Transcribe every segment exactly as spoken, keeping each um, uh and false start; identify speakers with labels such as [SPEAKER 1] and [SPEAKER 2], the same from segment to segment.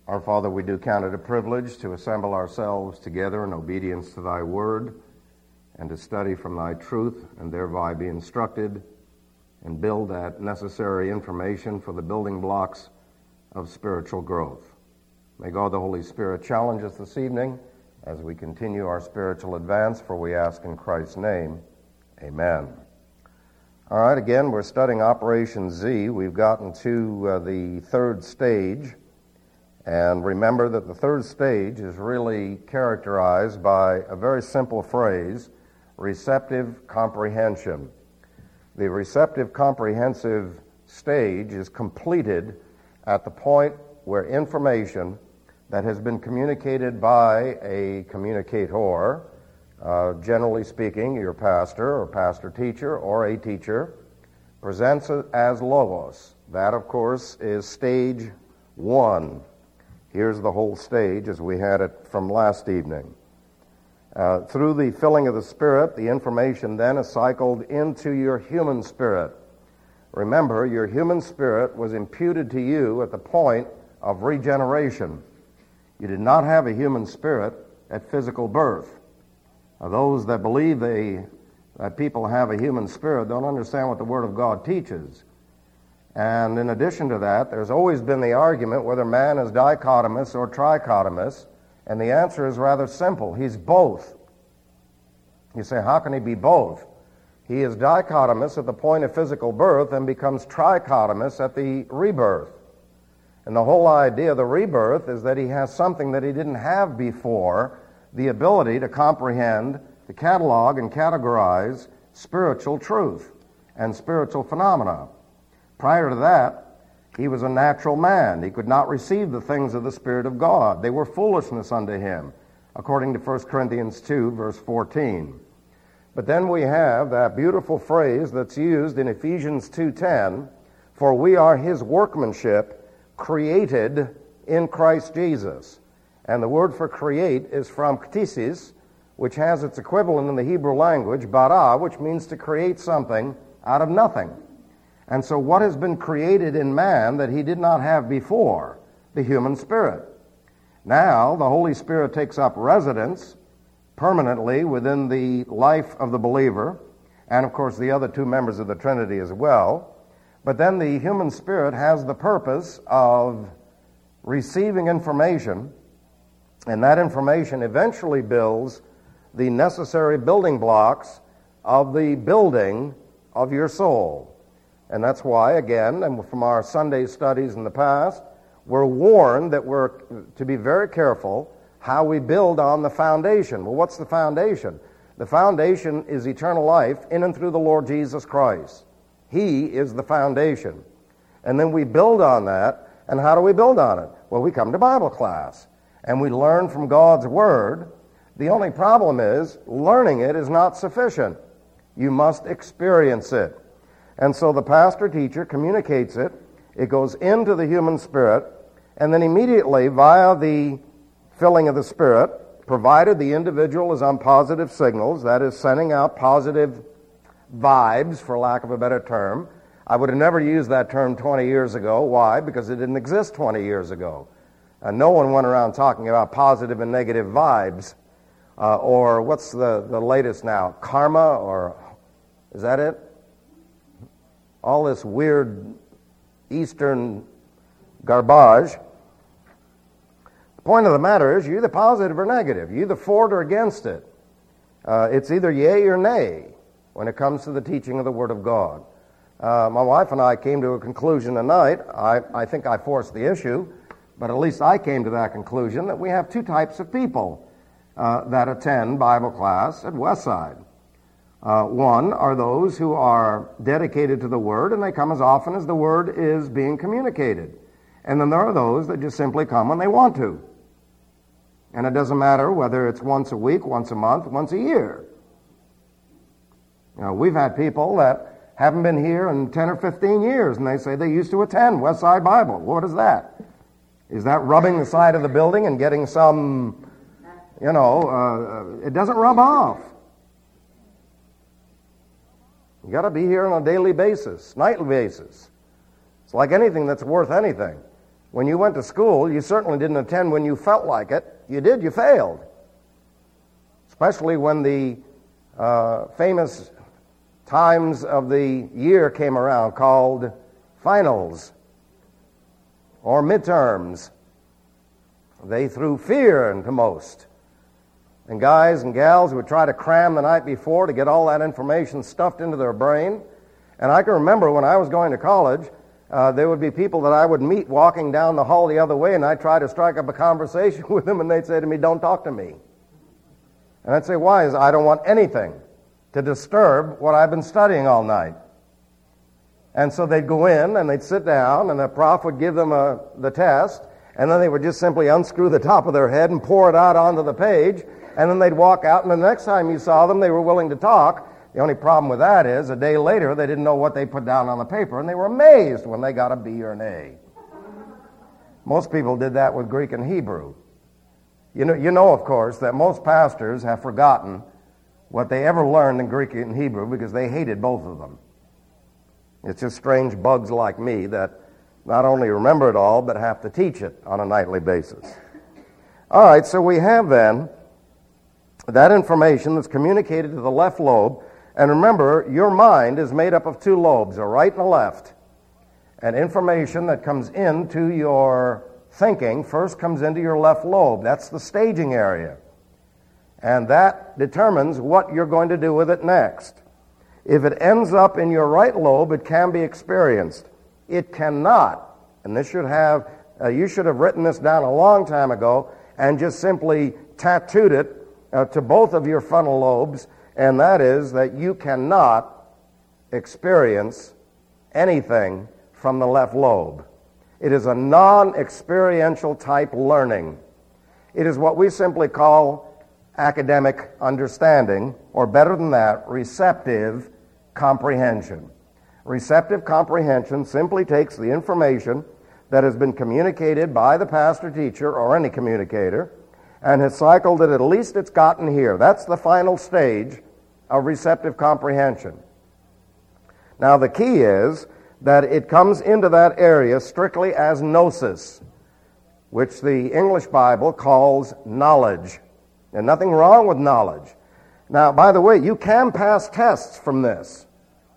[SPEAKER 1] Our Father, we do count it a privilege to assemble ourselves together in obedience to thy word and to study from thy truth and thereby be instructed and build that necessary information for the building blocks of spiritual growth. May God the Holy Spirit challenge us this evening as we continue our spiritual advance, for we ask in Christ's name, amen. All right, again, we're studying Operation Z. We've gotten to uh, the third stage. And remember that the third stage is really characterized by a very simple phrase, receptive comprehension. The receptive comprehensive stage is completed at the point where information that has been communicated by a communicator, uh, generally speaking, your pastor or pastor teacher or a teacher, presents it as logos. That, of course, is stage one. Here's the whole stage as we had it from last evening. Uh, through the filling of the Spirit, the information then is cycled into your human spirit. Remember, your human spirit was imputed to you at the point of regeneration. You did not have a human spirit at physical birth. Now, those that believe they, that people have a human spirit don't understand what the Word of God teaches. And in addition to that, there's always been the argument whether man is dichotomous or trichotomous, and the answer is rather simple. He's both. You say, how can he be both? He is dichotomous at the point of physical birth and becomes trichotomous at the rebirth. And the whole idea of the rebirth is that he has something that he didn't have before, the ability to comprehend, to catalog and categorize spiritual truth and spiritual phenomena. Prior to that, he was a natural man. He could not receive the things of the Spirit of God. They were foolishness unto him, according to First Corinthians two, verse fourteen. But then we have that beautiful phrase that's used in Ephesians two ten, for we are his workmanship, created in Christ Jesus. And the word for create is from ktisis, which has its equivalent in the Hebrew language, bara, which means to create something out of nothing. And so what has been created in man that he did not have before? The human spirit. Now, the Holy Spirit takes up residence permanently within the life of the believer, and of course the other two members of the Trinity as well. But then the human spirit has the purpose of receiving information, and that information eventually builds the necessary building blocks of the building of your soul. And that's why, again, and from our Sunday studies in the past, we're warned that we're to be very careful how we build on the foundation. Well, what's the foundation? The foundation is eternal life in and through the Lord Jesus Christ. He is the foundation. And then we build on that. And how do we build on it? Well, we come to Bible class, and we learn from God's Word. The only problem is learning it is not sufficient. You must experience it. And so the pastor-teacher communicates it. It goes into the human spirit, and then immediately via the filling of the Spirit, provided the individual is on positive signals, that is sending out positive vibes, for lack of a better term. I would have never used that term twenty years ago. Why? Because it didn't exist twenty years ago. And no one went around talking about positive and negative vibes. Uh, or what's the, the latest now? Karma, or is that it? All this weird Eastern garbage. The point of the matter is you're either positive or negative. You're either for it or against it. Uh, it's either yea or nay when it comes to the teaching of the Word of God. Uh, my wife and I came to a conclusion tonight. I, I think I forced the issue, but at least I came to that conclusion that we have two types of people uh, that attend Bible class at Westside. Uh, one are those who are dedicated to the Word, and they come as often as the Word is being communicated. And then there are those that just simply come when they want to. And it doesn't matter whether it's once a week, once a month, once a year. You know, we've had people that haven't been here in ten or fifteen years, and they say they used to attend Westside Bible. What is that? Is that rubbing the side of the building and getting some, you know, uh, it doesn't rub off. You got to be here on a daily basis, nightly basis. It's like anything that's worth anything. When you went to school, you certainly didn't attend when you felt like it. You did, you failed. Especially when the uh, famous times of the year came around called finals or midterms. They threw fear into most. And guys and gals would try to cram the night before to get all that information stuffed into their brain. And I can remember when I was going to college, uh, there would be people that I would meet walking down the hall the other way, and I'd try to strike up a conversation with them, and they'd say to me, "Don't talk to me." And I'd say, "Why?" Is I don't want anything to disturb what I've been studying all night. And so they'd go in, and they'd sit down, and the prof would give them a, the test, and then they would just simply unscrew the top of their head and pour it out onto the page, and then they'd walk out, and the next time you saw them, they were willing to talk. The only problem with that is, a day later, they didn't know what they put down on the paper, and they were amazed when they got a B or an A. Most people did that with Greek and Hebrew. You know, you know, of course, that most pastors have forgotten what they ever learned in Greek and Hebrew because they hated both of them. It's just strange bugs like me that not only remember it all, but have to teach it on a nightly basis. All right, so we have then that information that's communicated to the left lobe. And remember, your mind is made up of two lobes, a right and a left. And information that comes into your thinking first comes into your left lobe. That's the staging area. And that determines what you're going to do with it next. If it ends up in your right lobe, it can be experienced. It cannot, and this should have, uh, you should have written this down a long time ago and just simply tattooed it uh, to both of your frontal lobes, and that is that you cannot experience anything from the left lobe. It is a non-experiential type learning. It is what we simply call academic understanding, or better than that, receptive comprehension. Receptive comprehension simply takes the information that has been communicated by the pastor teacher or any communicator and has cycled it, at least it's gotten here. That's the final stage of receptive comprehension. Now the key is that it comes into that area strictly as gnosis, which the English Bible calls knowledge. And nothing wrong with knowledge. Now, by the way, you can pass tests from this.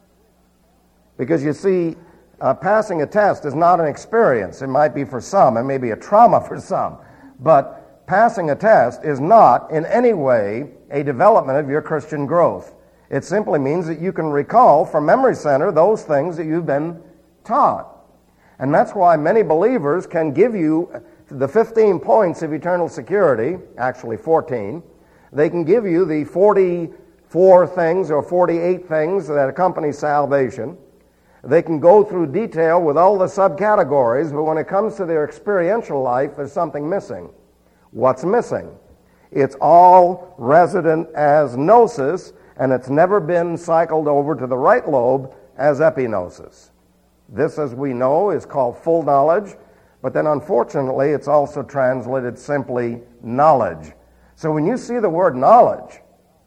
[SPEAKER 1] Because you see, uh, passing a test is not an experience. It might be for some, it may be a trauma for some. But passing a test is not in any way a development of your Christian growth. It simply means that you can recall from memory center those things that you've been taught. And that's why many believers can give you the fifteen points of eternal security, actually fourteen. They can give you the forty-four things or forty-eight things that accompany salvation. They can go through detail with all the subcategories, but when it comes to their experiential life, there's something missing. What's missing? It's all resident as gnosis, and it's never been cycled over to the right lobe as epignosis. This, as we know, is called full knowledge, but then unfortunately it's also translated simply knowledge. So when you see the word knowledge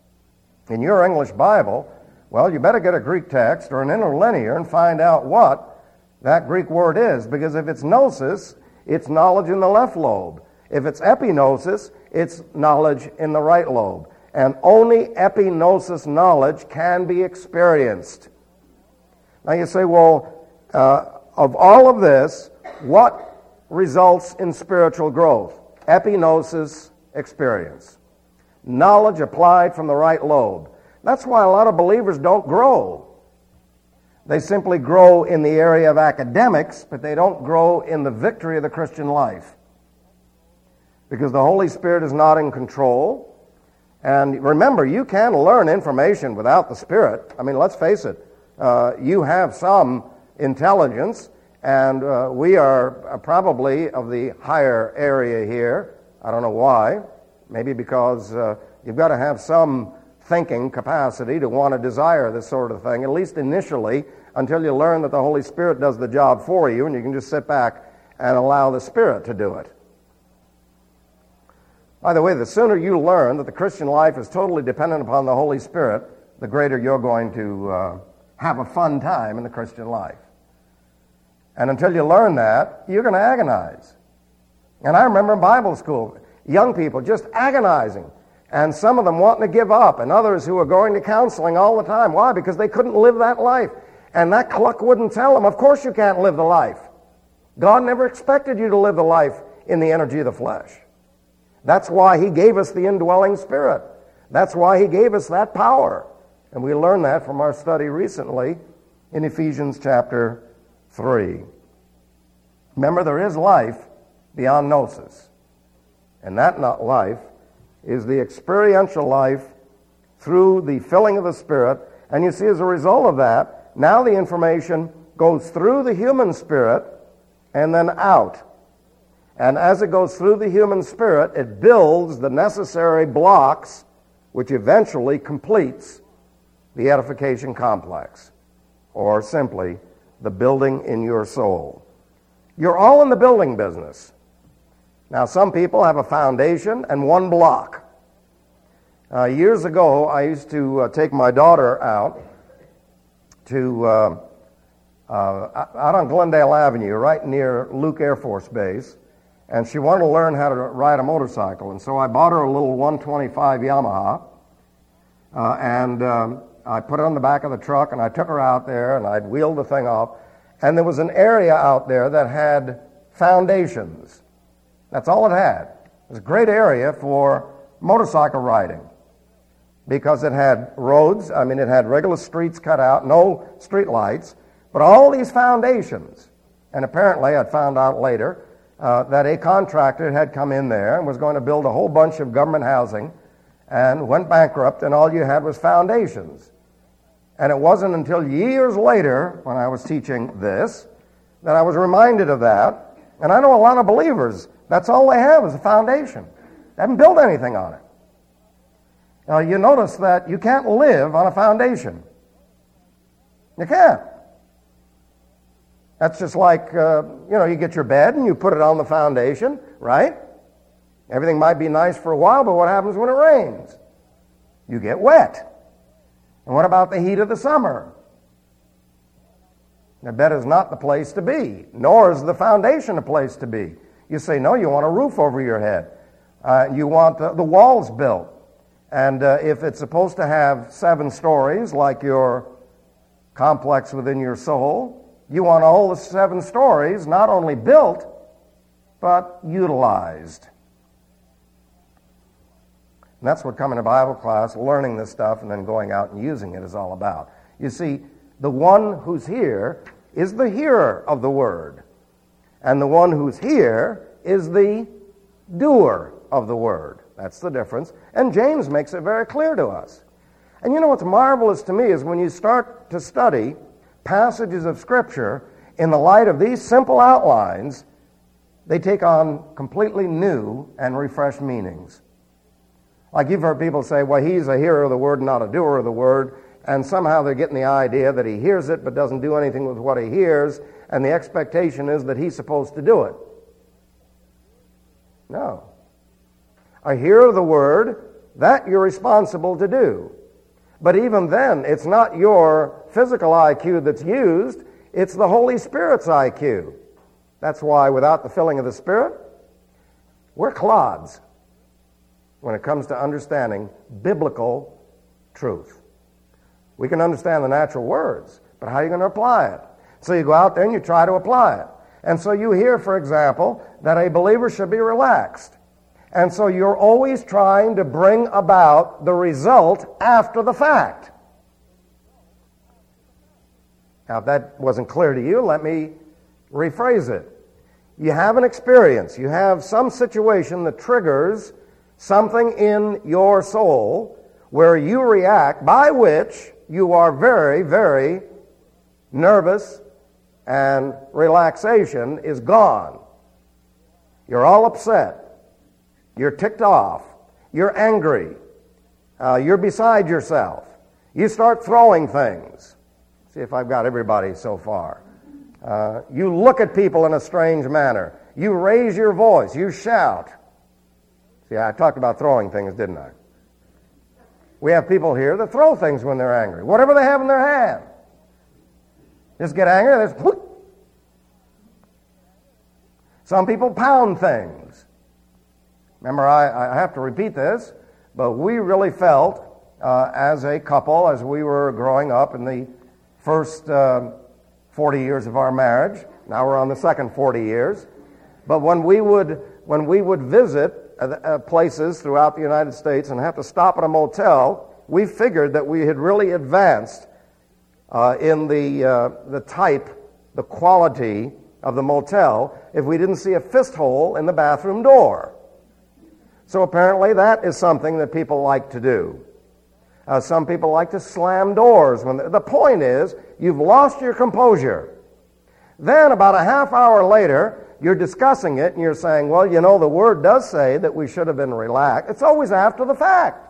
[SPEAKER 1] in your English Bible, well, you better get a Greek text or an interlinear and find out what that Greek word is, because if it's gnosis, it's knowledge in the left lobe. If it's epignosis, it's knowledge in the right lobe. And only epignosis knowledge can be experienced. Now you say, well, uh, of all of this, what results in spiritual growth? Epignosis experience. Knowledge applied from the right lobe. That's why a lot of believers don't grow. They simply grow in the area of academics, but they don't grow in the victory of the Christian life. Because the Holy Spirit is not in control. And remember, you can learn information without the Spirit. I mean, let's face it. Uh, you have some intelligence, and uh, we are probably of the higher area here. I don't know why. Maybe because uh, you've got to have some thinking capacity to want to desire this sort of thing, at least initially, until you learn that the Holy Spirit does the job for you, and you can just sit back and allow the Spirit to do it. By the way, the sooner you learn that the Christian life is totally dependent upon the Holy Spirit, the greater you're going to uh, have a fun time in the Christian life.
[SPEAKER 2] And until you learn that, you're going to agonize. And I remember in Bible school, young people just agonizing, and some of them wanting to give up, and others who were going to counseling all the time. Why? Because they couldn't live that life. And that cluck wouldn't tell them, of course you can't live the life. God never expected you to live the life in the energy of the flesh. That's why he gave us the indwelling Spirit. That's why he gave us that power. And we learned that from our study recently in Ephesians chapter three. Remember, there is life beyond gnosis. And that not life is the experiential life through the filling of the Spirit. And you see, as a result of that, now the information goes through the human spirit and then out. And as it goes through the human spirit, it builds the necessary blocks which eventually completes the edification complex, or simply the building in your soul. You're all in the building business. Now, some people have a foundation and one block. Uh, years ago, I used to uh, take my daughter out to uh, uh, out on Glendale Avenue, right near Luke Air Force Base, and she wanted to learn how to ride a motorcycle. And so I bought her a little one twenty-five Yamaha, uh, and um, I put it on the back of the truck, and I took her out there, and I'd wheeled the thing off. And there was an area out there that had foundations. That's all it had. It was a great area for motorcycle riding because it had roads. I mean, it had regular streets cut out, no street lights, but all these foundations. And apparently, I'd found out later uh, that a contractor had come in there and was going to build a whole bunch of government housing and went bankrupt, and all you had was foundations. And it wasn't until years later, when I was teaching this, that I was reminded of that. And I know a lot of believers, that's all they have is a foundation. They haven't built anything on it. Now, you notice that you can't live on a foundation. You can't. That's just like, uh, you know, you get your bed and you put it on the foundation, right? Everything might be nice for a while, but what happens when it rains? You get wet. And what about the heat of the summer? The bed is not the place to be, nor is the foundation a place to be. You say, no, you want a roof over your head. Uh, you want uh, the walls built. And uh, if it's supposed to have seven stories, like your complex within your soul, you want all the seven stories not only built, but utilized. And that's what coming to Bible class, learning this stuff, and then going out and using it is all about. You see, the one who's here is the hearer of the word. And the one who's here is the doer of the word. That's the difference. And James makes it very clear to us. And you know what's marvelous to me is when you start to study passages of Scripture in the light of these simple outlines, they take on completely new and refreshed meanings. Like you've heard people say, well, he's a hearer of the word, not a doer of the word, and somehow they're getting the idea that he hears it but doesn't do anything with what he hears, and the expectation is that he's supposed to do it. No. A hearer of the word, that you're responsible to do. But even then, it's not your physical I Q that's used, it's the Holy Spirit's I Q. That's why without the filling of the Spirit, we're clods when it comes to understanding biblical truth. We can understand the natural words, but how are you going to apply it? So you go out there and you try to apply it. And so you hear, for example, that a believer should be relaxed. And so you're always trying to bring about the result after the fact. Now, if that wasn't clear to you, let me rephrase it. You have an experience. You have some situation that triggers something in your soul where you react, by which you are very, very nervous and relaxation is gone. You're all upset. You're ticked off. You're angry. Uh, you're beside yourself. You start throwing things. See if I've got everybody so far. Uh, you look at people in a strange manner. You raise your voice. You shout. See, I talked about throwing things, didn't I? We have people here that throw things when they're angry. Whatever they have in their hand. Just get angry, they just whoop. Some people pound things. Remember, I, I have to repeat this, but we really felt uh, as a couple, as we were growing up in the first uh, forty years of our marriage, now we're on the second forty years, but when we would, when we would visit uh, uh, places throughout the United States and have to stop at a motel, we figured that we had really advanced uh, in the, uh, the type, the quality of the motel if we didn't see a fist hole in the bathroom door. So apparently that is something that people like to do. Uh, some people like to slam doors. When the, the point is, you've lost your composure. Then about a half hour later, you're discussing it and you're saying, well, you know, the Word does say that we should have been relaxed. It's always after the fact.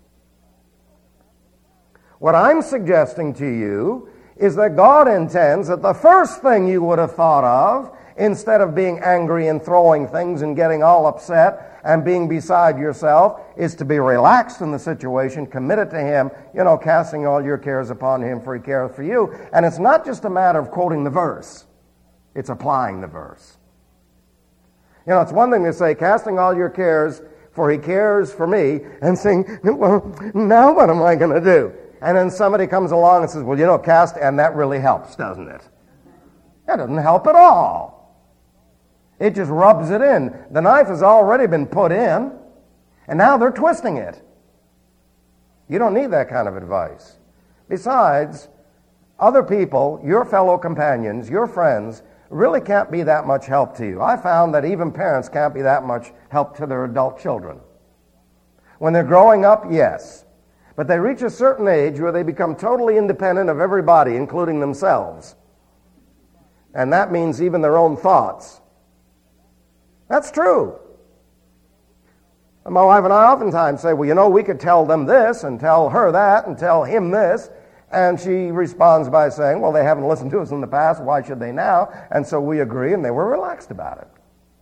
[SPEAKER 2] What I'm suggesting to you is that God intends that the first thing you would have thought of, instead of being angry and throwing things and getting all upset and being beside yourself, is to be relaxed in the situation, committed to Him, you know, casting all your cares upon Him, for He careth for you. And it's not just a matter of quoting the verse. It's applying the verse. You know, it's one thing to say, casting all your cares, for He cares for me, and saying, well, now what am I going to do? And then somebody comes along and says, well, you know, cast, and that really helps, doesn't it? That doesn't help at all. It just rubs it in. The knife has already been put in, and now they're twisting it. You don't need that kind of advice. Besides, other people, your fellow companions, your friends, really can't be that much help to you. I found that even parents can't be that much help to their adult children. When they're growing up, yes. But they reach a certain age where they become totally independent of everybody, including themselves. And that means even their own thoughts. That's true. And my wife and I oftentimes say, well, you know, we could tell them this and tell her that and tell him this. And she responds by saying, well, they haven't listened to us in the past. Why should they now? And so we agree, and they were relaxed about it.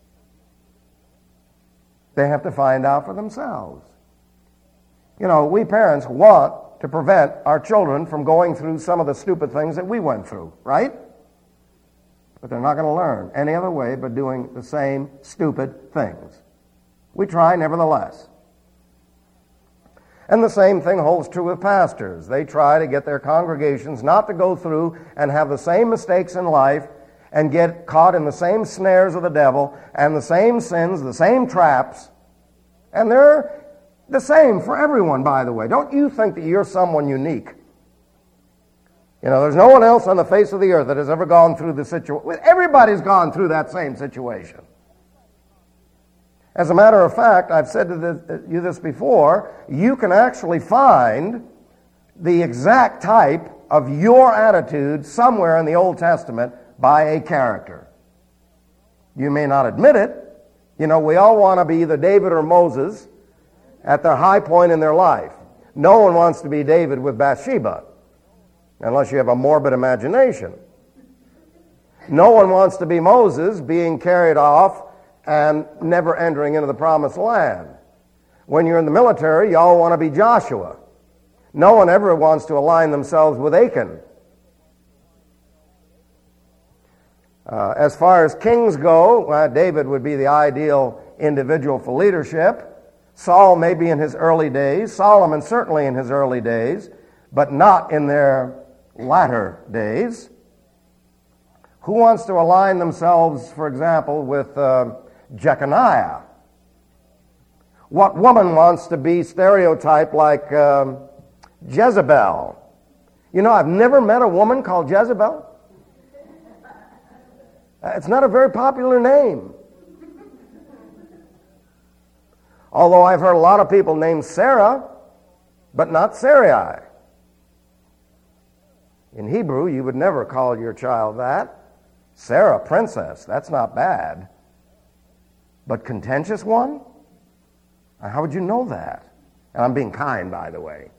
[SPEAKER 2] They have to find out for themselves. You know, we parents want to prevent our children from going through some of the stupid things that we went through, right? But they're not going to learn any other way but doing the same stupid things. We try nevertheless. And the same thing holds true with pastors. They try to get their congregations not to go through and have the same mistakes in life and get caught in the same snares of the devil and the same sins, the same traps. And they're the same for everyone, by the way. Don't you think that you're someone unique? You know, there's no one else on the face of the earth that has ever gone through the situation. Everybody's gone through that same situation. As a matter of fact, I've said to the, you this before, you can actually find the exact type of your attitude somewhere in the Old Testament by a character. You may not admit it. You know, we all want to be either David or Moses at their high point in their life. No one wants to be David with Bathsheba, unless you have a morbid imagination. No one wants to be Moses being carried off and never entering into the promised land. When you're in the military, you all want to be Joshua. No one ever wants to align themselves with Achan. Uh, as far as kings go, well, David would be the ideal individual for leadership. Saul may be in his early days, Solomon certainly in his early days, but not in their latter days. Who wants to align themselves, for example, with uh, Jeconiah? What woman wants to be stereotyped like um, Jezebel? You know, I've never met a woman called Jezebel. It's not a very popular name. Although I've heard a lot of people named Sarah, but not Sarai. In Hebrew, you would never call your child that. Sarah, princess, that's not bad. But contentious one? How would you know that? And I'm being kind, by the way.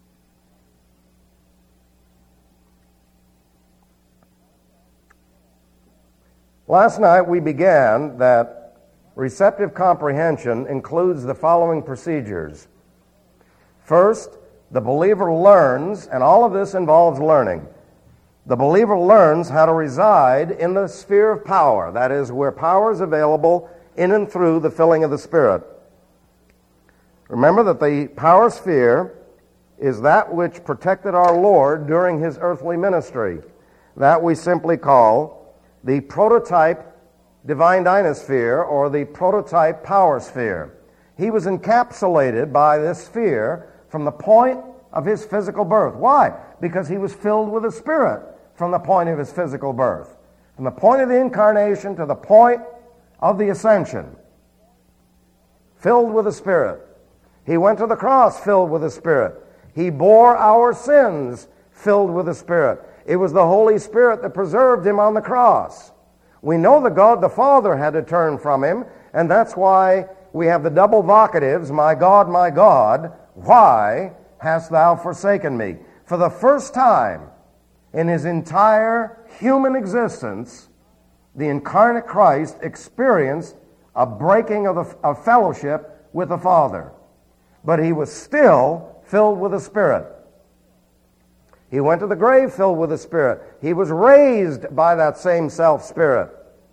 [SPEAKER 2] Last night we began that receptive comprehension includes the following procedures. First, the believer learns, and all of this involves learning. the believer learns how to reside in the sphere of power, that is, where power is available in and through the filling of the Spirit. Remember that the power sphere is that which protected our Lord during his earthly ministry. That we simply call the prototype divine dynasphere, or the prototype power sphere. He was encapsulated by this sphere from the point of his physical birth. Why? Because he was filled with the Spirit from the point of his physical birth. From the point of the incarnation to the point of the ascension. Filled with the Spirit. He went to the cross filled with the Spirit. He bore our sins filled with the Spirit. It was the Holy Spirit that preserved him on the cross. We know that God the Father had to turn from him, and that's why we have the double vocatives, my God, my God, why hast thou forsaken me? For the first time in his entire human existence, the incarnate Christ experienced a breaking of, the, of fellowship with the Father. But he was still filled with the Spirit. He went to the grave filled with the Spirit. He was raised by that same self-Spirit.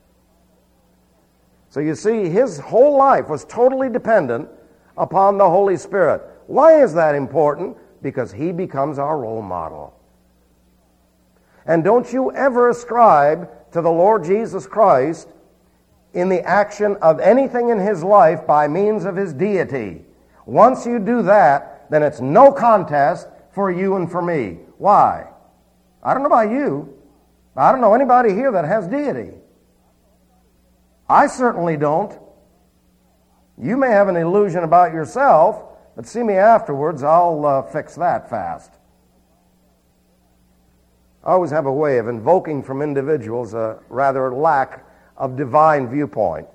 [SPEAKER 2] So you see, his whole life was totally dependent upon the Holy Spirit. Why is that important? Because he becomes our role model. And don't you ever ascribe to the Lord Jesus Christ in the action of anything in his life by means of his deity. Once you do that, then it's no contest for you and for me. Why? I don't know about you. I don't know anybody here that has deity. I certainly don't. You may have an illusion about yourself, but see me afterwards, I'll uh, fix that fast. I always have a way of invoking from individuals a rather lack of divine viewpoint.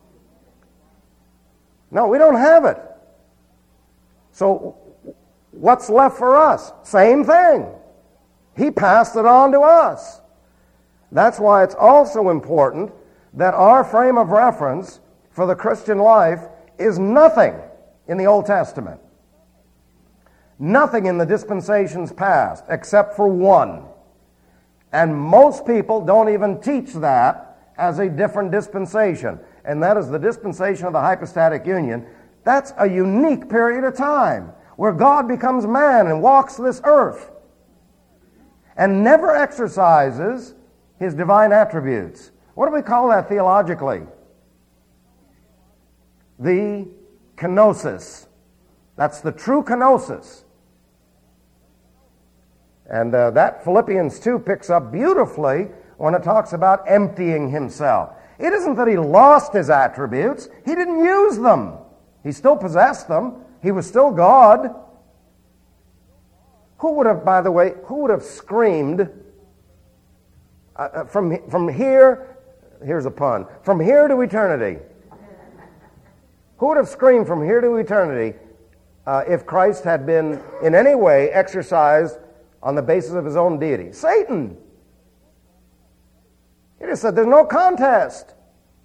[SPEAKER 2] No, we don't have it. So what's left for us? Same thing. He passed it on to us. That's why it's also important that our frame of reference for the Christian life is nothing in the Old Testament. Nothing in the dispensations past, except for one. And most people don't even teach that as a different dispensation, and that is the dispensation of the hypostatic union. That's a unique period of time where God becomes man and walks this earth and never exercises his divine attributes. What do we call that theologically? The kenosis. That's the true kenosis. And uh, that Philippians two picks up beautifully when it talks about emptying himself. It isn't that he lost his attributes. He didn't use them. He still possessed them. He was still God. Who would have, by the way, who would have screamed uh, from, from here, here's a pun, from here to eternity? Who would have screamed from here to eternity uh, if Christ had been in any way exercised on the basis of his own deity? Satan. He just said there's no contest.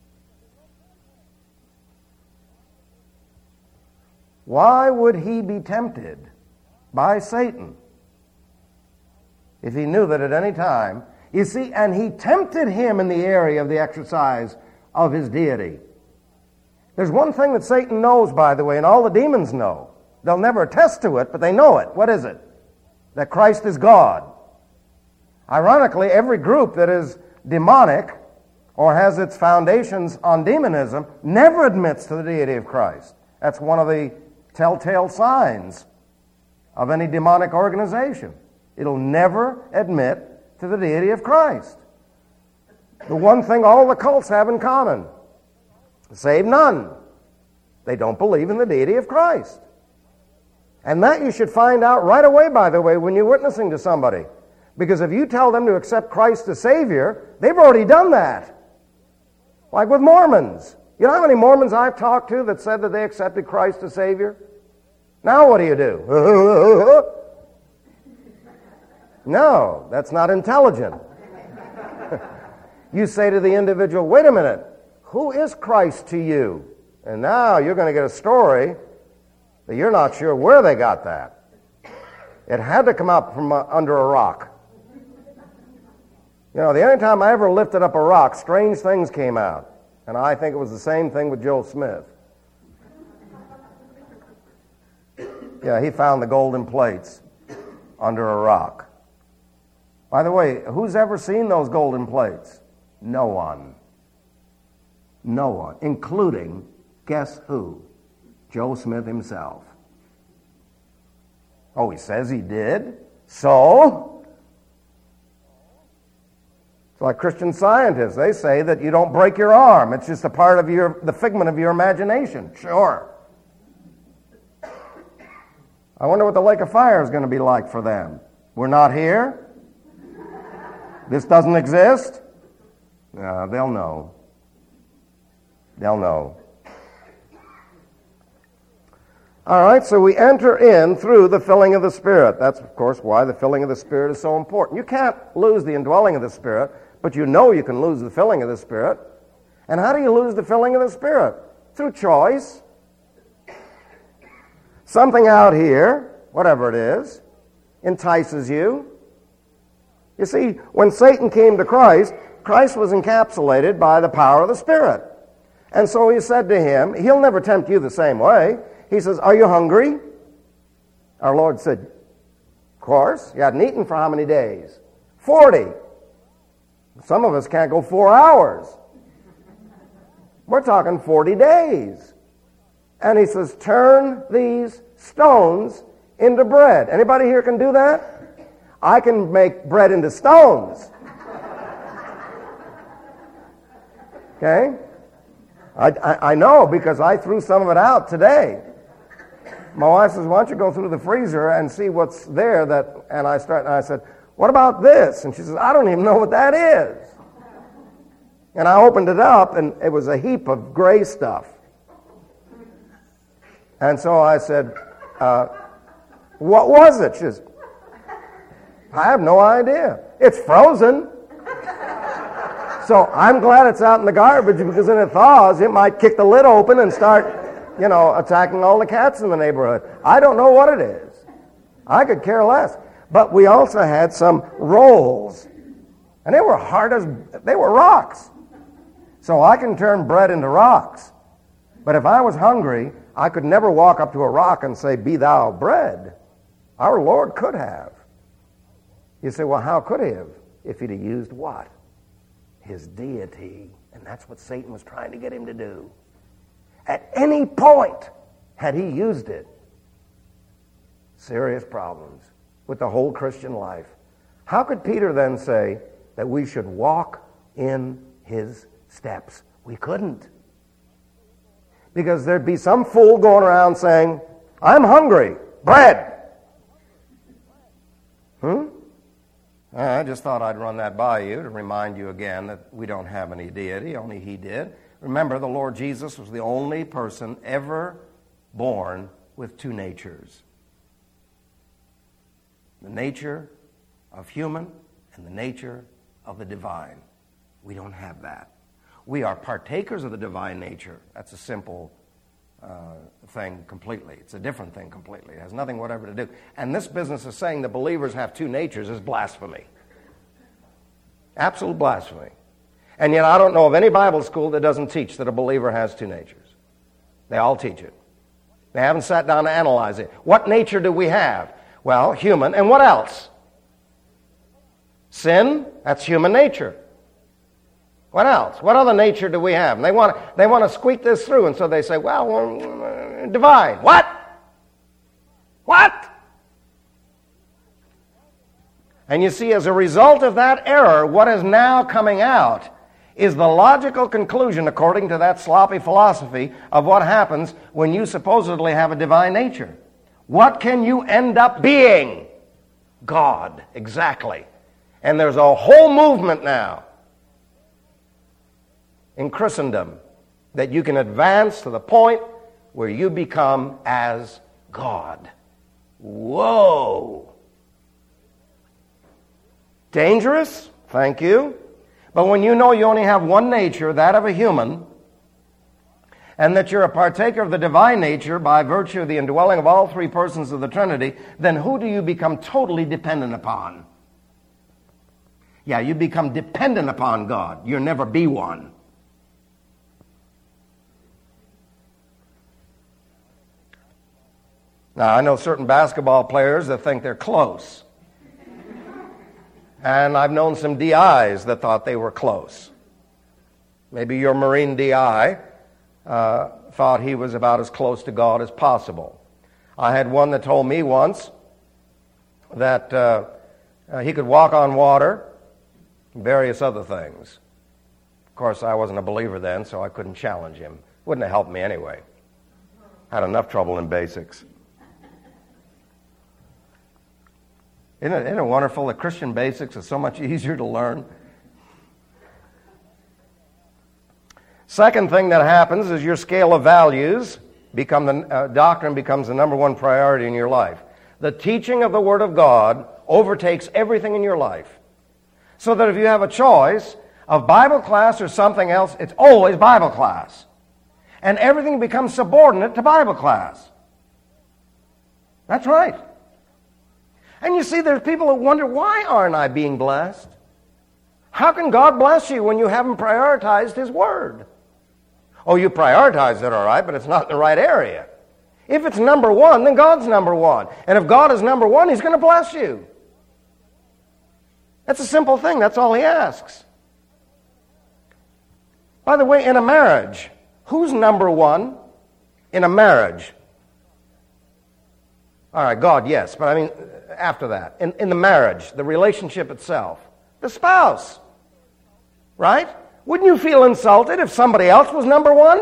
[SPEAKER 2] Why would he be tempted by Satan if he knew that at any time, you see, and he tempted him in the area of the exercise of his deity. There's one thing that Satan knows, by the way, and all the demons know. They'll never attest to it, but they know it. What is it? That Christ is God. Ironically, every group that is demonic or has its foundations on demonism never admits to the deity of Christ. That's one of the telltale signs of any demonic organization. It'll never admit to the deity of Christ. The one thing all the cults have in common, save none, they don't believe in the deity of Christ. And that you should find out right away, by the way, when you're witnessing to somebody. Because if you tell them to accept Christ as Savior, they've already done that. Like with Mormons. You know how many Mormons I've talked to that said that they accepted Christ as Savior? Now what do you do? No, that's not intelligent. You say to the individual, wait a minute, who is Christ to you? And now you're going to get a story that you're not sure where they got that. It had to come up from uh, under a rock. You know, the only time I ever lifted up a rock, strange things came out. And I think it was the same thing with Joe Smith. Yeah, he found the golden plates under a rock. By the way, who's ever seen those golden plates? No one. No one, including, guess who? Joe Smith himself. Oh, he says he did. So? It's like Christian Scientists. They say that you don't break your arm. It's just a part of your, the figment of your imagination. Sure. I wonder what the lake of fire is going to be like for them. We're not here? This doesn't exist? Uh, they'll know. They'll know. All right, so we enter in through the filling of the Spirit. That's, of course, why the filling of the Spirit is so important. You can't lose the indwelling of the Spirit, but you know you can lose the filling of the Spirit. And how do you lose the filling of the Spirit? Through choice. Something out here, whatever it is, entices you. You see, when Satan came to Christ, Christ was encapsulated by the power of the Spirit. And so he said to him, he'll never tempt you the same way. He says, are you hungry? Our Lord said, of course. You hadn't eaten for how many days? Forty. Some of us can't go four hours. We're talking forty days. And he says, turn these stones into bread. Anybody here can do that? I can make bread into stones. Okay? I, I, I know because I threw some of it out today. My wife says, why don't you go through the freezer and see what's there? That, and I start, and I said, what about this? And she says, I don't even know what that is. And I opened it up, and it was a heap of gray stuff. And so I said, uh, what was it? She says, I have no idea. It's frozen. So I'm glad it's out in the garbage, because when it thaws, it might kick the lid open and start, you know, attacking all the cats in the neighborhood. I don't know what it is. I could care less. But we also had some rolls. And they were hard as, they were rocks. So I can turn bread into rocks. But if I was hungry, I could never walk up to a rock and say, be thou bread. Our Lord could have. You say, well, how could he have? If he'd have used what? His deity. And that's what Satan was trying to get him to do. At any point, had he used it, serious problems with the whole Christian life. How could Peter then say that we should walk in his steps? We couldn't. Because there'd be some fool going around saying, I'm hungry, bread. Hmm? I just thought I'd run that by you to remind you again that we don't have any deity, only he did. Remember, the Lord Jesus was the only person ever born with two natures. The nature of human and the nature of the divine. We don't have that. We are partakers of the divine nature. That's a simple uh, thing completely. It's a different thing completely. It has nothing whatever to do. And this business of saying the believers have two natures is blasphemy. Absolute blasphemy. And yet I don't know of any Bible school that doesn't teach that a believer has two natures. They all teach it. They haven't sat down to analyze it. What nature do we have? Well, human. And what else? Sin, that's human nature. What else? What other nature do we have? And they want to, they want to squeak this through, and so they say, well, well, divine. What? What? And you see, as a result of that error, what is now coming out is the logical conclusion, according to that sloppy philosophy, of what happens when you supposedly have a divine nature. What can you end up being? God, exactly. And there's a whole movement now in Christendom that you can advance to the point where you become as God. Whoa! Dangerous? Thank you. But when you know you only have one nature, that of a human, and that you're a partaker of the divine nature by virtue of the indwelling of all three persons of the Trinity, then who do you become totally dependent upon? Yeah, you become dependent upon God. You'll never be one. Now, I know certain basketball players that think they're close. And I've known some D Is that thought they were close. Maybe your Marine D I uh, thought he was about as close to God as possible. I had one that told me once that uh, uh, he could walk on water, various other things. Of course, I wasn't a believer then, so I couldn't challenge him. Wouldn't have helped me anyway. Had enough trouble in basics. Isn't it, isn't it wonderful that Christian basics is so much easier to learn? Second thing that happens is your scale of values become the uh, doctrine becomes the number one priority in your life. The teaching of the Word of God overtakes everything in your life. So that if you have a choice of Bible class or something else, it's always Bible class. And everything becomes subordinate to Bible class. That's right. And you see, there's people who wonder, why aren't I being blessed? How can God bless you when you haven't prioritized His Word? Oh, you prioritize it, all right, but it's not in the right area. If it's number one, then God's number one. And if God is number one, He's going to bless you. That's a simple thing. That's all He asks. By the way, in a marriage, who's number one in a marriage? All right, God, yes, but I mean, after that, in, in the marriage, the relationship itself, the spouse, right? Wouldn't you feel insulted if somebody else was number one?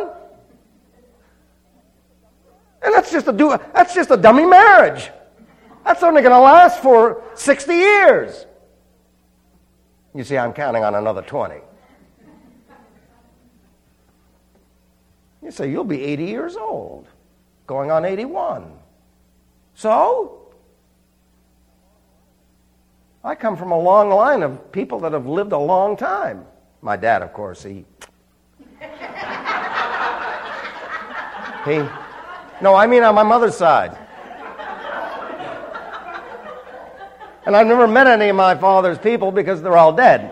[SPEAKER 2] And that's just a do, that's just a dummy marriage. That's only going to last for sixty years. You see, I'm counting on another twenty. You say, you'll be eighty years old, going on eighty-one. So? I come from a long line of people that have lived a long time. My dad, of course, he... he... No, I mean on my mother's side. And I've never met any of my father's people because they're all dead.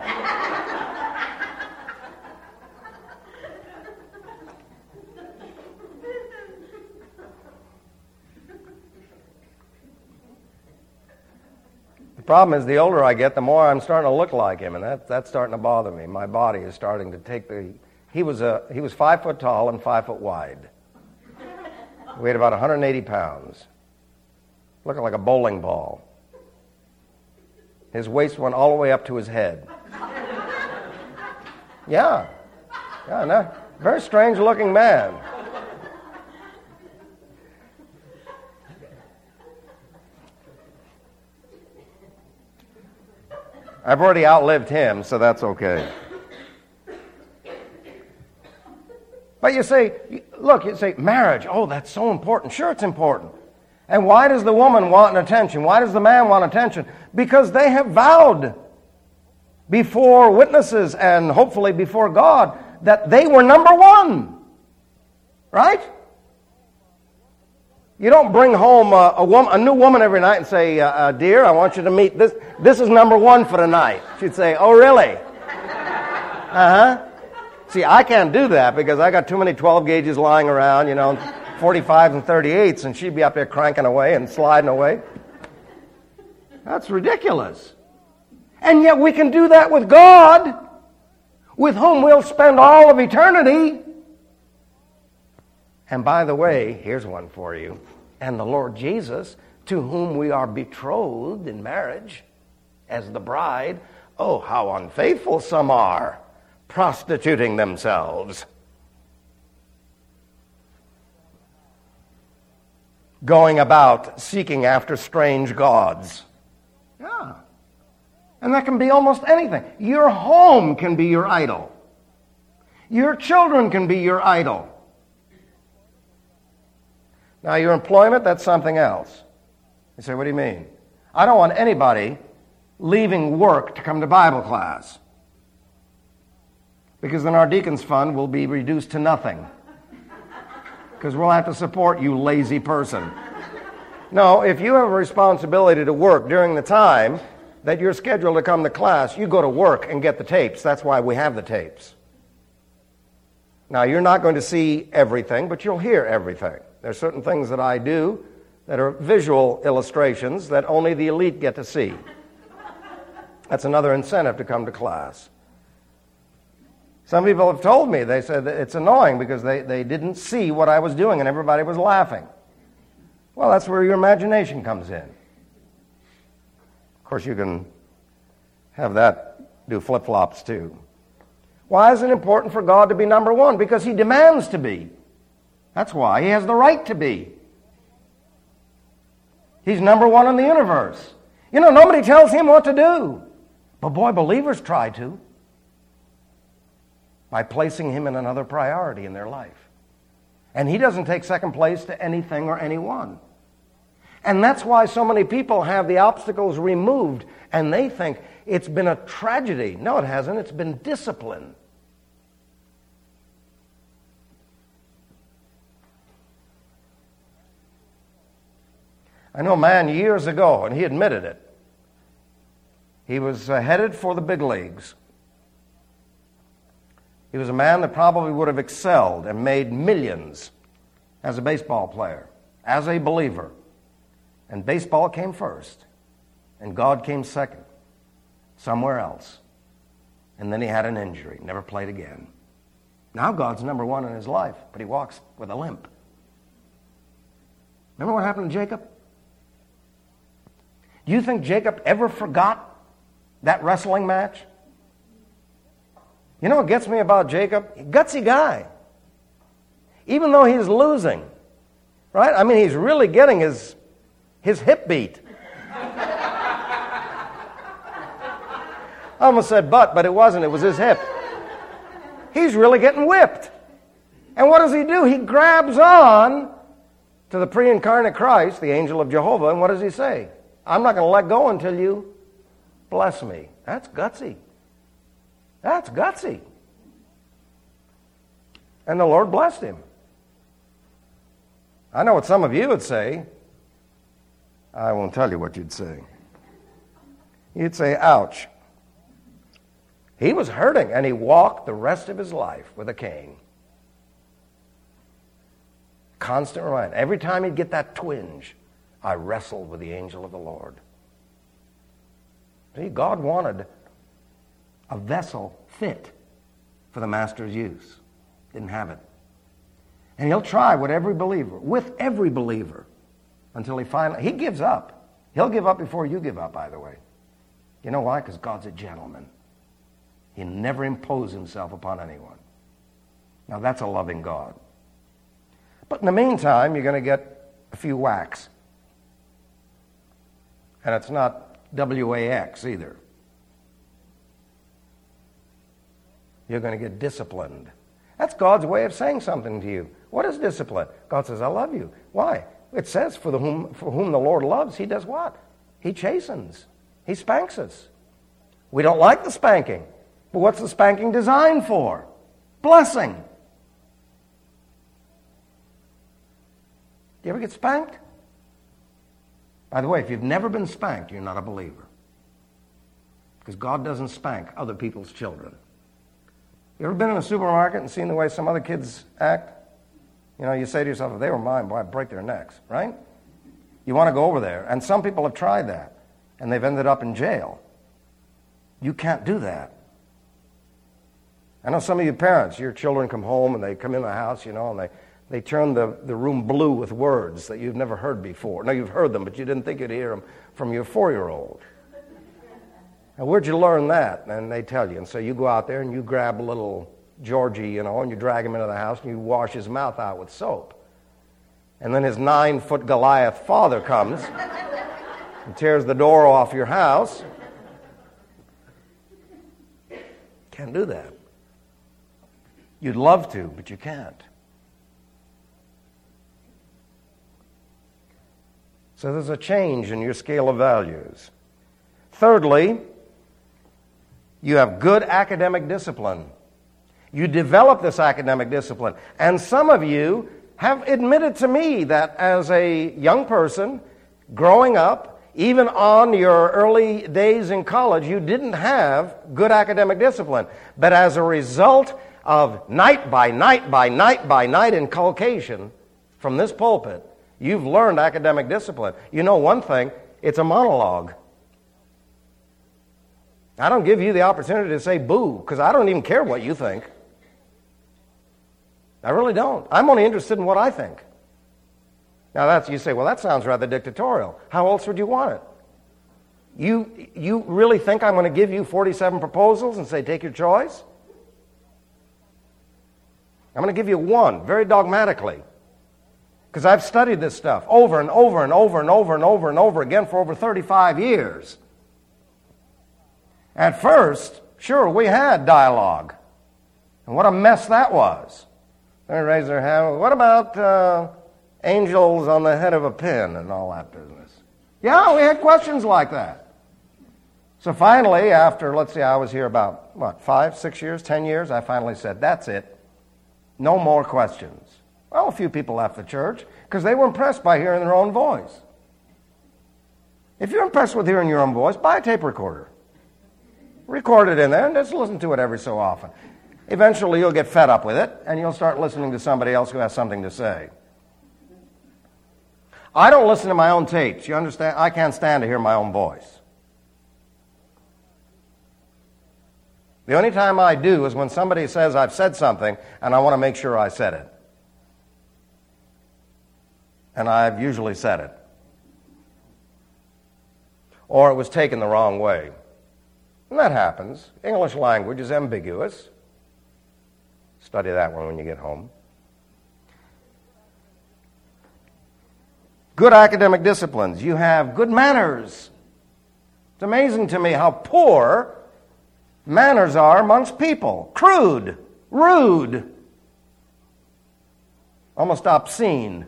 [SPEAKER 2] The problem is, the older I get, the more I'm starting to look like him, and that, that's starting to bother me. My body is starting to take the... He was a he was five foot tall and five foot wide. Weighed about one hundred eighty pounds. Looking like a bowling ball. His waist went all the way up to his head. Yeah. Yeah, no. Very strange looking man. I've already outlived him, so that's okay. But you say, look, you say, marriage, oh, that's so important. Sure, it's important. And why does the woman want attention? Why does the man want attention? Because they have vowed before witnesses and hopefully before God that they were number one. Right? You don't bring home a, a, woman, a new woman every night and say, uh, uh, dear, I want you to meet this. This is number one for tonight. She'd say, oh, really? Uh-huh. See, I can't do that because I got too many twelve gauges lying around, you know, forty-fives and thirty-eights, and she'd be up there cranking away and sliding away. That's ridiculous. And yet we can do that with God, with whom we'll spend all of eternity. And by the way, here's one for you. And the Lord Jesus, to whom we are betrothed in marriage as the bride. Oh, how unfaithful some are, prostituting themselves, going about seeking after strange gods. Yeah. And that can be almost anything. Your home can be your idol. Your children can be your idol. Now, your employment, that's something else. You say, what do you mean? I don't want anybody leaving work to come to Bible class, because then our deacons fund will be reduced to nothing, because we'll have to support you, lazy person. No, if you have a responsibility to work during the time, that you're scheduled to come to class, you go to work and get the tapes. That's why we have the tapes. Now, you're not going to see everything, but you'll hear everything. There are certain things that I do that are visual illustrations that only the elite get to see. That's another incentive to come to class. Some people have told me, they said that it's annoying because they, they didn't see what I was doing and everybody was laughing. Well, that's where your imagination comes in. Of course, you can have that do flip-flops too. Why is it important for God to be number one? Because He demands to be. That's why. He has the right to be. He's number one in the universe. You know, nobody tells Him what to do. But boy, believers try to. By placing Him in another priority in their life. And He doesn't take second place to anything or anyone. And that's why so many people have the obstacles removed and they think it's been a tragedy. No, it hasn't. It's been discipline. I know a man years ago, and he admitted it. He was uh, headed for the big leagues. He was a man that probably would have excelled and made millions as a baseball player, as a believer. And baseball came first, and God came second, somewhere else. And then he had an injury, never played again. Now God's number one in his life, but he walks with a limp. Remember what happened to Jacob? Do you think Jacob ever forgot that wrestling match? You know what gets me about Jacob? Gutsy guy. Even though he's losing, right? I mean, he's really getting his, his hip beat. I almost said butt, but it wasn't. It was his hip. He's really getting whipped. And what does he do? He grabs on to the pre-incarnate Christ, the angel of Jehovah, and what does he say? I'm not going to let go until you bless me. That's gutsy. That's gutsy. And the Lord blessed him. I know what some of you would say. I won't tell you what you'd say. You'd say, ouch. He was hurting, and he walked the rest of his life with a cane. Constant reminder. Every time he'd get that twinge, I wrestled with the angel of the Lord. See, God wanted a vessel fit for the master's use. Didn't have it. And he'll try with every believer, with every believer, until he finally, he gives up. He'll give up before you give up, by the way. You know why? Because God's a gentleman. He never imposed himself upon anyone. Now that's a loving God. But in the meantime, you're going to get a few whacks. And it's not W A X either. You're going to get disciplined. That's God's way of saying something to you. What is discipline? God says, I love you. Why? It says, for, the whom, for whom the Lord loves, he does what? He chastens. He spanks us. We don't like the spanking. But what's the spanking designed for? Blessing. Do you ever get spanked? By the way, if you've never been spanked, you're not a believer. Because God doesn't spank other people's children. You ever been in a supermarket and seen the way some other kids act? You know, you say to yourself, if they were mine, boy, I'd break their necks, right? You want to go over there. And some people have tried that, and they've ended up in jail. You can't do that. I know some of you parents, your children come home and they come in the house, you know, and they, they turn the, the room blue with words that you've never heard before. No, you've heard them, but you didn't think you'd hear them from your four-year-old. Now, where'd you learn that? And they tell you. And so you go out there and you grab a little Georgie, you know, and you drag him into the house and you wash his mouth out with soap. And then his nine-foot Goliath father comes and tears the door off your house. Can't do that. You'd love to, but you can't. So there's a change in your scale of values. Thirdly, you have good academic discipline. You develop this academic discipline. And some of you have admitted to me that as a young person growing up, even on your early days in college, you didn't have good academic discipline. But as a result of night by night by night by night inculcation from this pulpit, you've learned academic discipline. You know one thing, it's a monologue. I don't give you the opportunity to say boo, because I don't even care what you think. I really don't. I'm only interested in what I think. Now that's, you say, well, that sounds rather dictatorial. How else would you want it? You, you really think I'm going to give you forty-seven proposals and say, take your choice? I'm going to give you one, very dogmatically. Because I've studied this stuff over and over and over and over and over and over again for over thirty-five years. At first, sure, we had dialogue. And what a mess that was. They raise their hand. What about uh, angels on the head of a pin and all that business? Yeah, we had questions like that. So finally, after, let's see, I was here about, what, five, six years, ten years, I finally said, that's it. No more questions. Well, a few people left the church because they were impressed by hearing their own voice. If you're impressed with hearing your own voice, buy a tape recorder. Record it in there and just listen to it every so often. Eventually you'll get fed up with it and you'll start listening to somebody else who has something to say. I don't listen to my own tapes. You understand? I can't stand to hear my own voice. The only time I do is when somebody says I've said something and I want to make sure I said it. And I've usually said it. Or it was taken the wrong way. And that happens. English language is ambiguous. Study that one when you get home. Good academic disciplines. You have good manners. It's amazing to me how poor manners are amongst people. Crude, rude, almost obscene.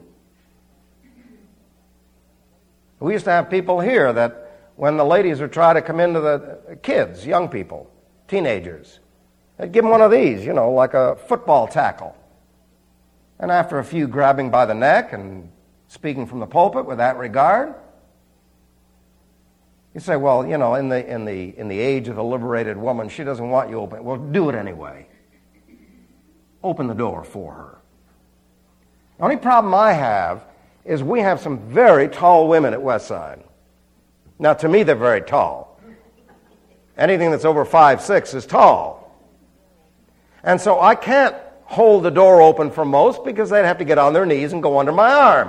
[SPEAKER 2] We used to have people here that when the ladies would try to come into the kids, young people, teenagers, they'd give them one of these, you know, like a football tackle. And after a few grabbing by the neck and speaking from the pulpit with that regard, you say, well, you know, in the in the in the age of the liberated woman, she doesn't want you open. Well, do it anyway. Open the door for her. The only problem I have is we have some very tall women at Westside. Now, to me, they're very tall. Anything that's over five six is tall. And so I can't hold the door open for most because they'd have to get on their knees and go under my arm.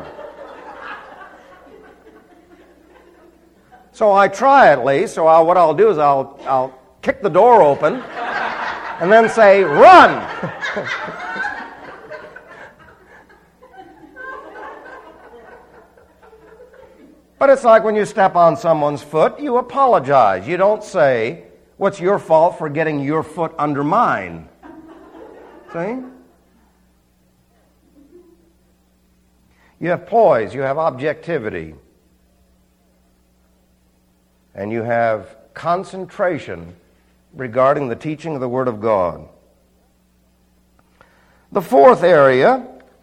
[SPEAKER 2] So I try at least. So I'll, what I'll do is I'll, I'll kick the door open and then say, run! But it's like when you step on someone's foot, you apologize. You don't say, what's your fault for getting your foot under mine? See? You have poise, you have objectivity, and you have concentration regarding the teaching of the Word of God. The fourth area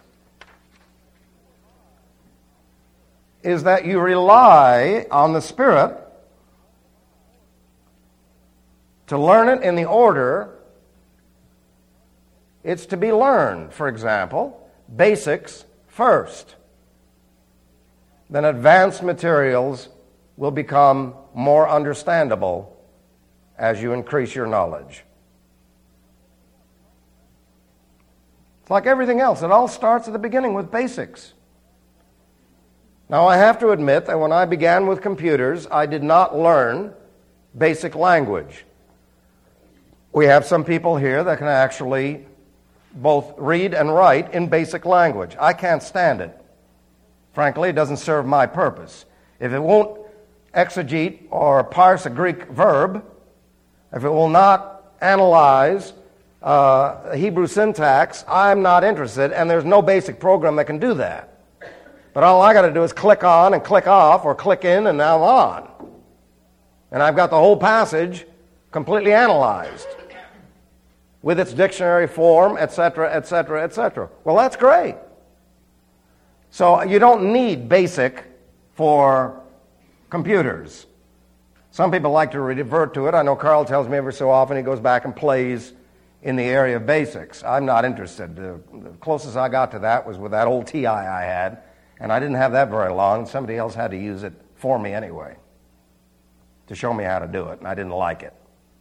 [SPEAKER 2] is that you rely on the Spirit to learn it in the order it's to be learned. For example, basics first. Then advanced materials will become more understandable as you increase your knowledge. It's like everything else. It all starts at the beginning with basics. Now, I have to admit that when I began with computers, I did not learn basic language. We have some people here that can actually both read and write in basic language. I can't stand it. Frankly, it doesn't serve my purpose. If it won't exegete or parse a Greek verb, if it will not analyze uh, Hebrew syntax, I'm not interested, and there's no basic program that can do that. But all I got to do is click on and click off, or click in and now on. And I've got the whole passage completely analyzed with its dictionary form, et cetera, et cetera, et cetera. Well, that's great. So you don't need basic for computers. Some people like to revert to it. I know Carl tells me every so often he goes back and plays in the area of basics. I'm not interested. The, the closest I got to that was with that old T I I had, and I didn't have that very long. Somebody else had to use it for me anyway to show me how to do it, and I didn't like it.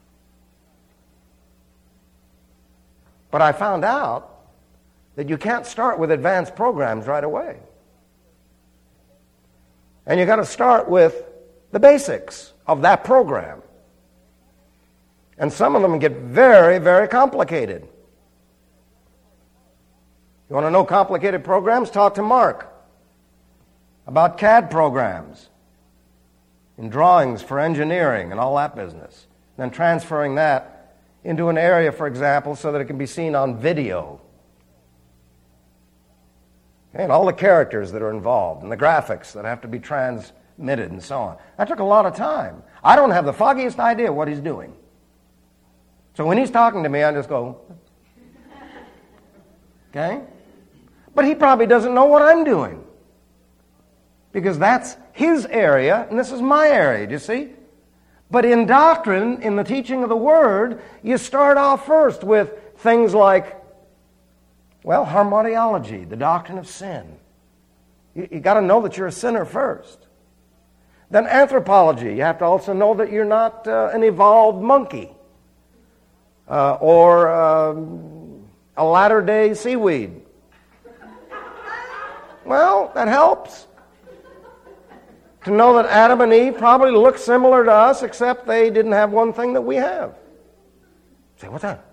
[SPEAKER 2] But I found out that you can't start with advanced programs right away. And you got to start with the basics of that program. And some of them get very, very complicated. You want to know complicated programs? Talk to Mark about C A D programs and drawings for engineering and all that business. And then transferring that into an area, for example, so that it can be seen on video. And all the characters that are involved and the graphics that have to be transmitted and so on. That took a lot of time. I don't have the foggiest idea what he's doing. So when he's talking to me, I just go, okay? But he probably doesn't know what I'm doing. Because that's his area and this is my area, do you see? But in doctrine, in the teaching of the Word, you start off first with things like, well, harmoniology, the doctrine of sin. You, you got to know that you're a sinner first. Then anthropology, you have to also know that you're not uh, an evolved monkey uh, or um, a latter-day seaweed. Well, that helps. To know that Adam and Eve probably look similar to us, except they didn't have one thing that we have. Say, what's that?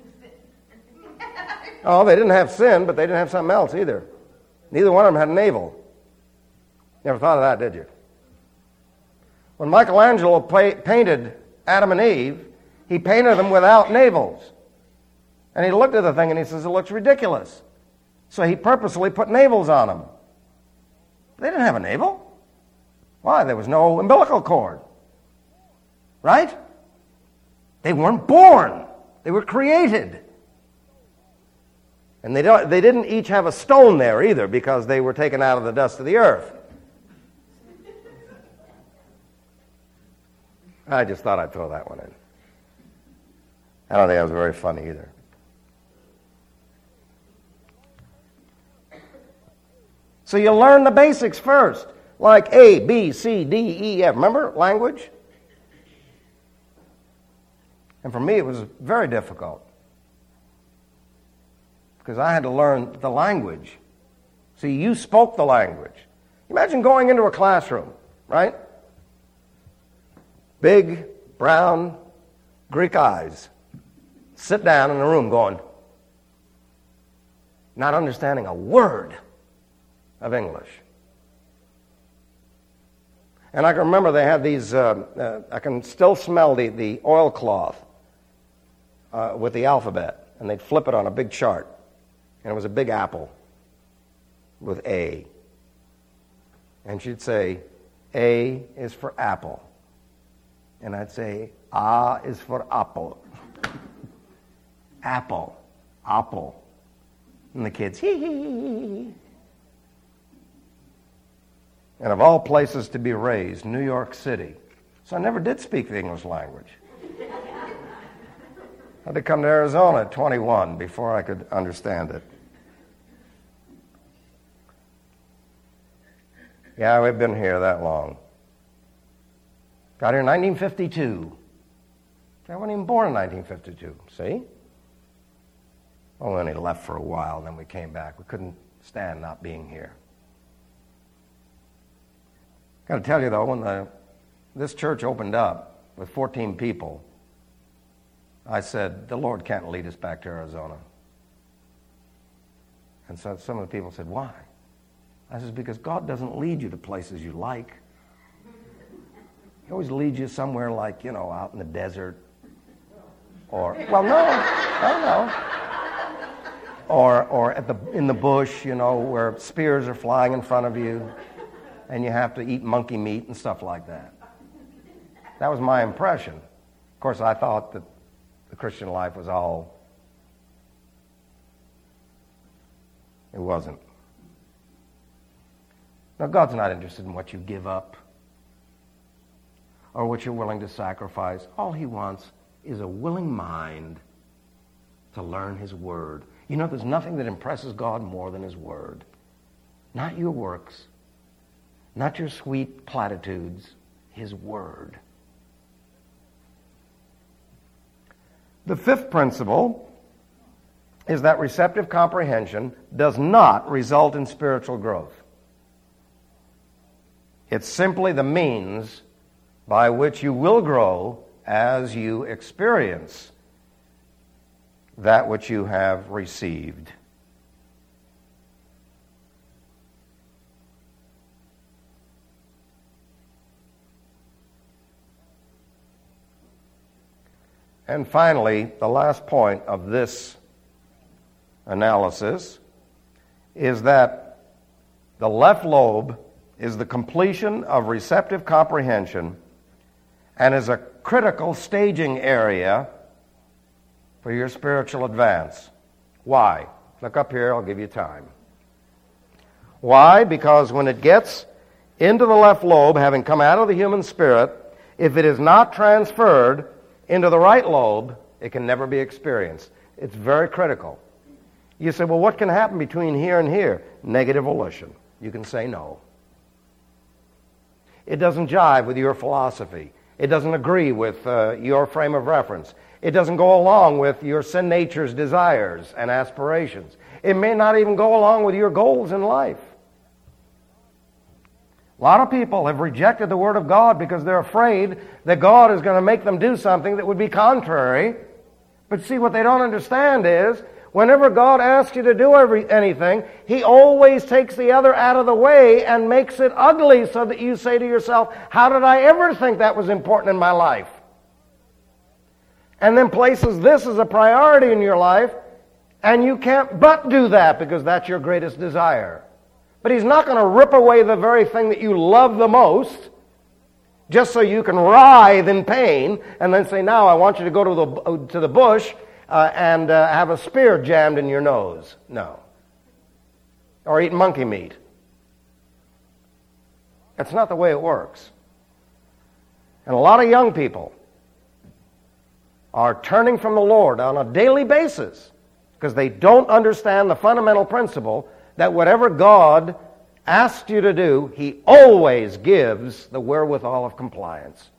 [SPEAKER 2] Oh, they didn't have sin, but they didn't have something else either. Neither one of them had a navel. Never thought of that, did you? When Michelangelo pa- painted Adam and Eve, he painted them without navels. And he looked at the thing and he says, it looks ridiculous. So he purposely put navels on them. They didn't have a navel. Why? There was no umbilical cord. Right? They weren't born. They were created. And they, don't, they didn't each have a stone there either because they were taken out of the dust of the earth. I just thought I'd throw that one in. I don't think that was very funny either. So you learn the basics first, like A, B, C, D, E, F. Remember language? And for me it was very difficult because I had to learn the language. See, you spoke the language. Imagine going into a classroom, right? Big, brown, Greek eyes. Sit down in a room going, not understanding a word of English. And I can remember they had these, uh, uh, I can still smell the, the oilcloth uh, with the alphabet, and they'd flip it on a big chart, and it was a big apple with A. And she'd say, A is for apple. And I'd say, A is for apple. Apple, apple. And the kids, hee hee hee. And of all places to be raised, New York City. So I never did speak the English language. I had to come to Arizona at twenty-one before I could understand it. Yeah, we've been here that long. Got here in nineteen fifty-two. I wasn't even born in nineteen fifty-two, see? Well, we only left for a while, then we came back. We couldn't stand not being here. Got to tell you, though, when the, this church opened up with fourteen people, I said, the Lord can't lead us back to Arizona. And so some of the people said, why? I said, because God doesn't lead you to places you like. He always leads you somewhere like, you know, out in the desert. Or, well, no, I don't know. Or, or at the, in the bush, you know, where spears are flying in front of you. And you have to eat monkey meat and stuff like that. That was my impression. Of course, I thought that the Christian life was all... It wasn't. Now, God's not interested in what you give up. or what you're willing to sacrifice. All he wants is a willing mind to learn his word. You know, there's nothing that impresses God more than his word. Not your works, not your sweet platitudes, his word. The fifth principle is that receptive comprehension does not result in spiritual growth. It's simply the means by which you will grow as you experience that which you have received. And finally, the last point of this analysis is that the left lobe is the completion of receptive comprehension and is a critical staging area for your spiritual advance. Why? Look up here, I'll give you time. Why? Because when it gets into the left lobe, having come out of the human spirit, if it is not transferred into the right lobe, it can never be experienced. It's very critical. You say, well, what can happen between here and here? Negative volition. You can say no. It doesn't jive with your philosophy. It doesn't agree with uh, your frame of reference. It doesn't go along with your sin nature's desires and aspirations. It may not even go along with your goals in life. A lot of people have rejected the Word of God because they're afraid that God is going to make them do something that would be contrary. But see, what they don't understand is, whenever God asks you to do every, anything, He always takes the other out of the way and makes it ugly so that you say to yourself, how did I ever think that was important in my life? And then places this as a priority in your life, and you can't but do that because that's your greatest desire. But He's not going to rip away the very thing that you love the most just so you can writhe in pain and then say, now I want you to go to the, to the bush uh, and uh, have a spear jammed in your nose. No. Or eat monkey meat. That's not the way it works. And a lot of young people are turning from the Lord on a daily basis because they don't understand the fundamental principle that whatever God asks you to do, He always gives the wherewithal of compliance.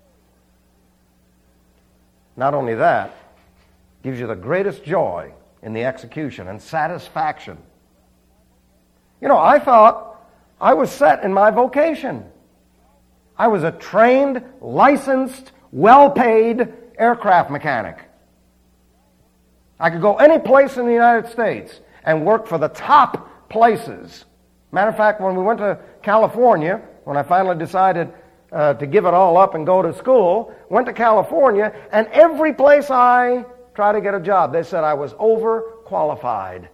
[SPEAKER 2] Not only that, gives you the greatest joy in the execution and satisfaction. You know, I thought I was set in my vocation. I was a trained, licensed, well-paid aircraft mechanic. I could go any place in the United States and work for the top places. Matter of fact, when we went to California, when I finally decided uh, to give it all up and go to school, went to California, and every place I tried to get a job, they said I was overqualified.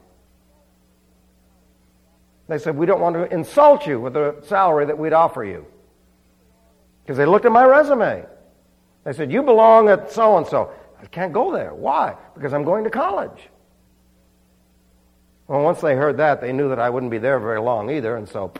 [SPEAKER 2] They said, we don't want to insult you with the salary that we'd offer you. Because they looked at my resume. They said, you belong at so-and-so. I can't go there. Why? Because I'm going to college. Well, once they heard that, they knew that I wouldn't be there very long either, and so...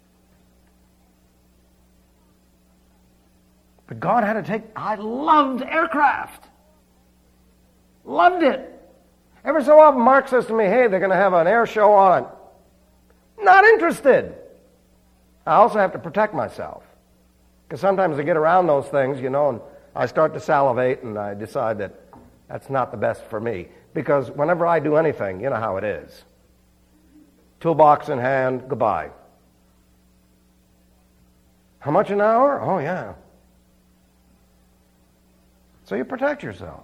[SPEAKER 2] But God had to take... I loved aircraft. Loved it. Every so often, Mark says to me, hey, they're going to have an air show on it. Not interested. I also have to protect myself. Because sometimes I get around those things, you know, and I start to salivate, and I decide that that's not the best for me. Because whenever I do anything, you know how it is. Toolbox in hand, goodbye. How much an hour? Oh, yeah. So you protect yourself.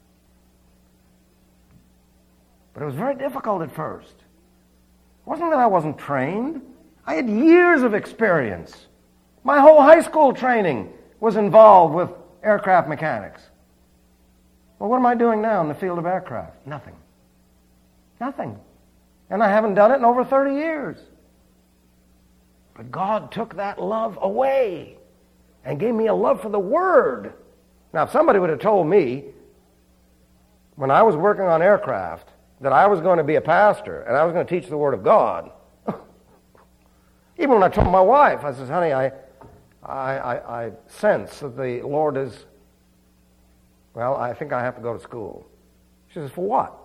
[SPEAKER 2] But it was very difficult at first. It wasn't that I wasn't trained. I had years of experience. My whole high school training was involved with aircraft mechanics. Well, what am I doing now in the field of aircraft? Nothing. Nothing. And I haven't done it in over thirty years. But God took that love away and gave me a love for the Word. Now, if somebody would have told me when I was working on aircraft that I was going to be a pastor and I was going to teach the Word of God, even when I told my wife, I said, honey, I, I, I, I sense that the Lord is, well, I think I have to go to school. She says, for what?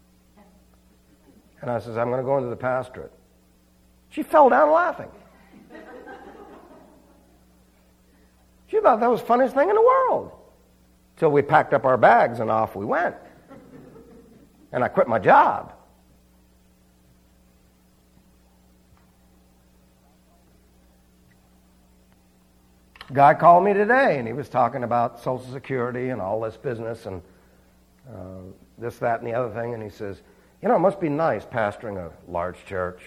[SPEAKER 2] And I says, I'm going to go into the pastorate. She fell down laughing. She thought that was the funniest thing in the world. Till we packed up our bags and off we went. And I quit my job. Guy called me today, and he was talking about Social Security and all this business and uh, this, that, and the other thing. And he says, you know, it must be nice pastoring a large church.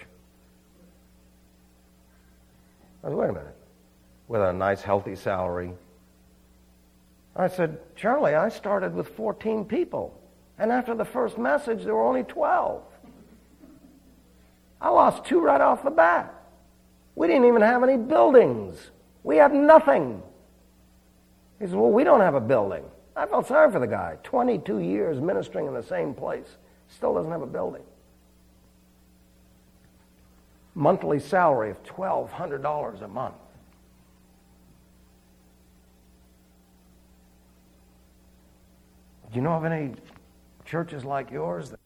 [SPEAKER 2] I said, wait a minute. With a nice, healthy salary. I said, Charlie, I started with fourteen people. And after the first message, there were only twelve. I lost two right off the bat. We didn't even have any buildings. We have nothing. He said, well, we don't have a building. I felt sorry for the guy. twenty-two years ministering in the same place. Still doesn't have a building. Monthly salary of twelve hundred dollars a month. Do you know of any churches like yours that